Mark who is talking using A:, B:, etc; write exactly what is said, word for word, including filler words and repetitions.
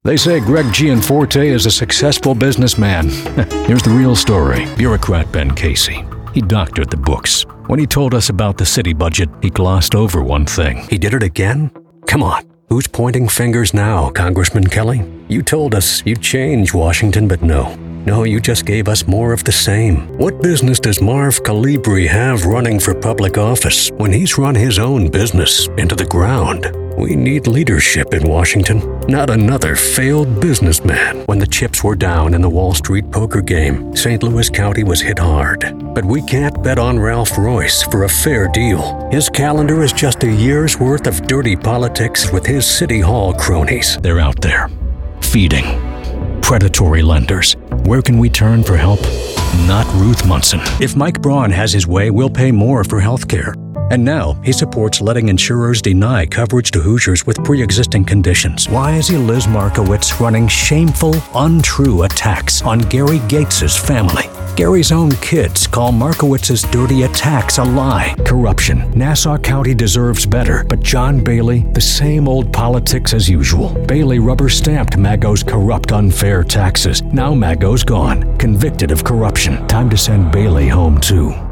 A: They say Greg Gianforte is a successful businessman. Here's the real story. Bureaucrat Ben Casey. He doctored the books. When he told us about the city budget, he glossed over one thing.
B: He did it again? Come on. Who's pointing fingers now, Congressman Kelly? You told us you'd change Washington, but no. No, you just gave us more of the same. What business does Marv Calibri have running for public office when he's run his own business into the ground? We need leadership in Washington, not another failed businessman. When the chips were down in the Wall Street poker game, Saint Louis County was hit hard. But we can't bet on Ralph Royce for a fair deal. His calendar is just a year's worth of dirty politics with his City Hall cronies.
A: They're out there, feeding. Predatory lenders. Where can we turn for help? Not Ruth Munson. If Mike Braun has his way, we'll pay more for health care. And now, he supports letting insurers deny coverage to Hoosiers with pre-existing conditions. Why is he Liz Markowitz running shameful, untrue attacks on Gary Gates's family? Gary's own kids call Markowitz's dirty attacks a lie. Corruption. Nassau County deserves better, but John Bailey, the same old politics as usual. Bailey rubber-stamped Mago's corrupt, unfair taxes. Now Mago's gone, convicted of corruption. Time to send Bailey home, too.